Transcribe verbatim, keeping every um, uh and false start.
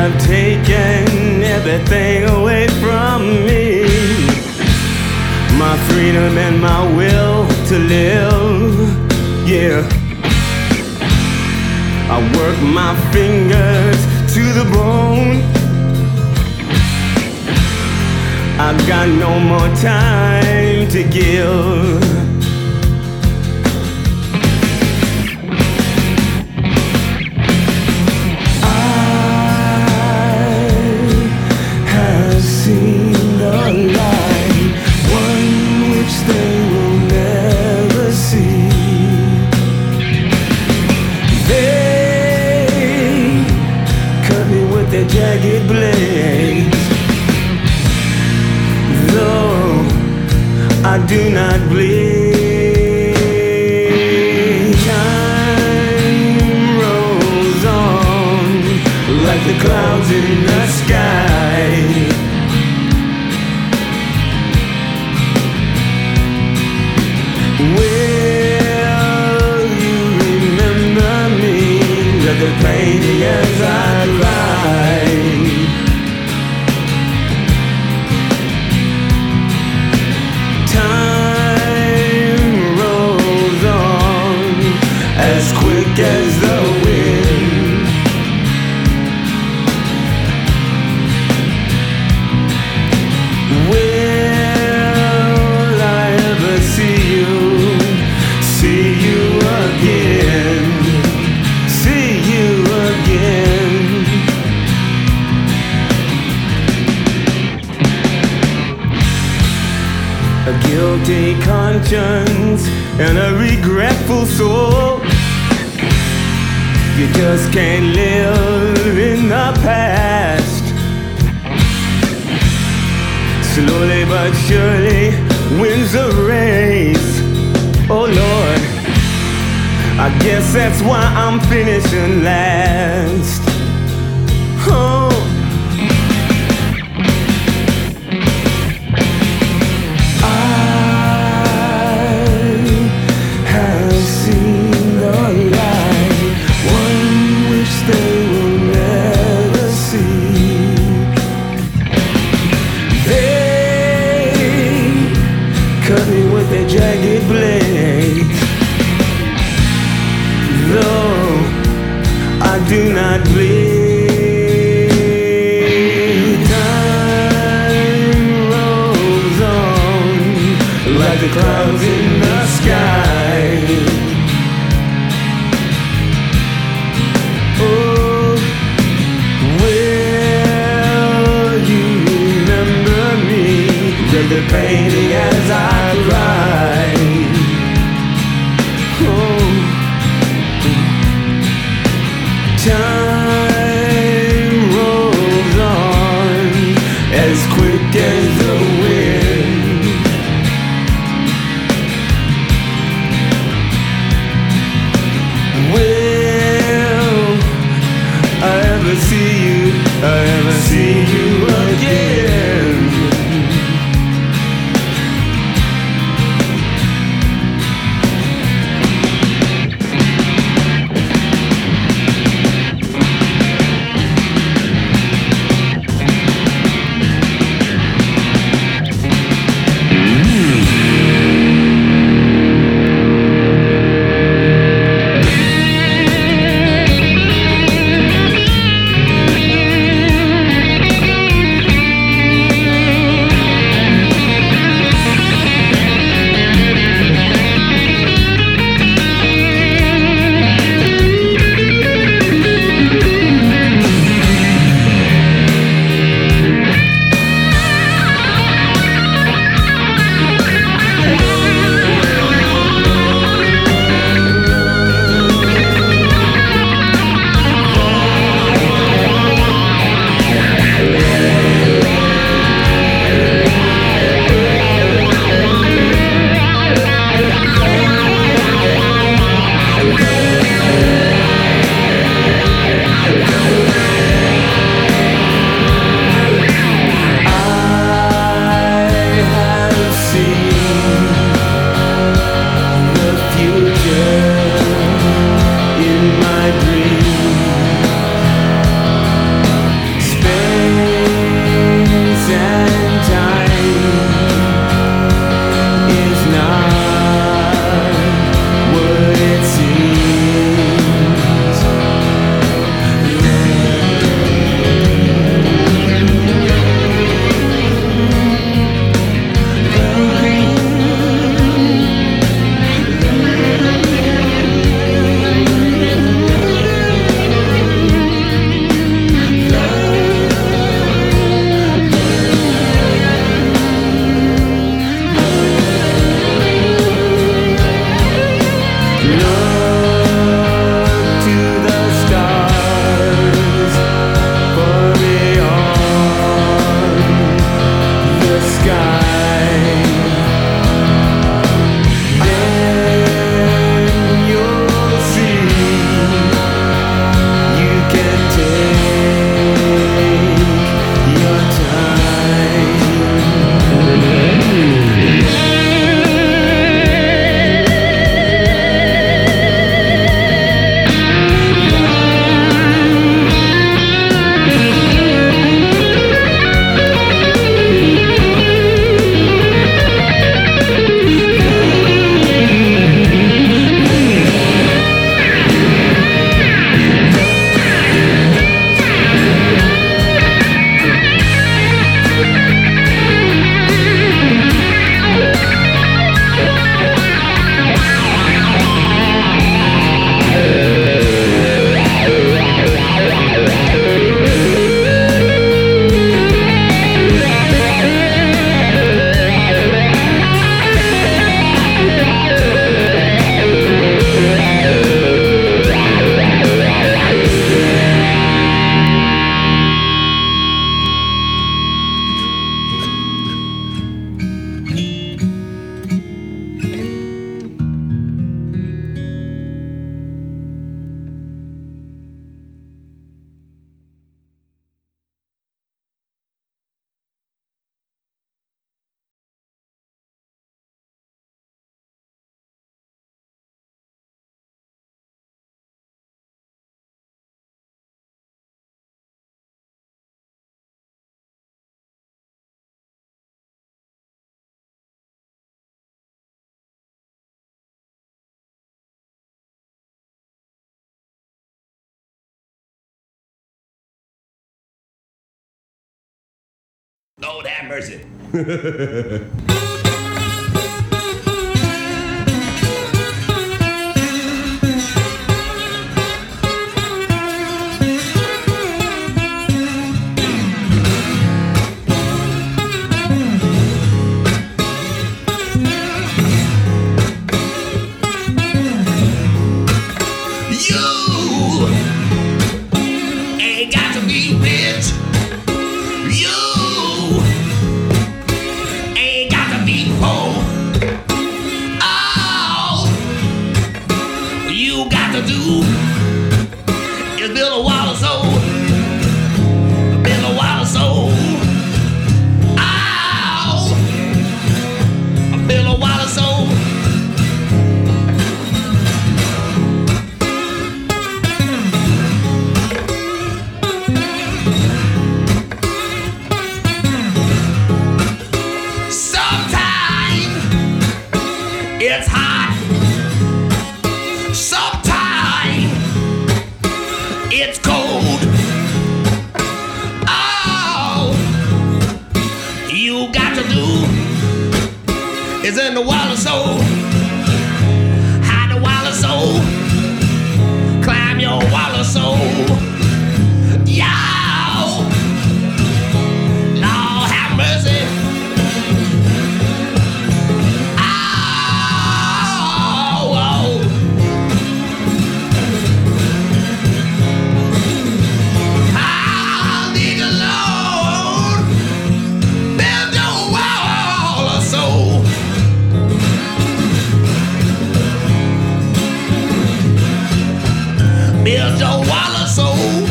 have taken everything away from me, my freedom and my will to live. Yeah, I work my fingers to the bone. I've got no more time to give. Their jagged blades, though I do not bleed. Time rolls on like the clouds in the sky. Will you remember me, that the pain years I cried? As quick as the wind, will I ever see you, see you again, see you again? A guilty conscience and a regretful soul. You just can't live in the past. Slowly but surely wins the race. Oh Lord, I guess that's why I'm finishing last. Oh, cut me with their jagged blades, though I do not bleed. Lord have mercy. It's hot. Sometimes it's cold. All you got to do is in the water soul. Hide the water soul. Climb your water soul. Y'all, Lord have mercy. Build your wallet soul.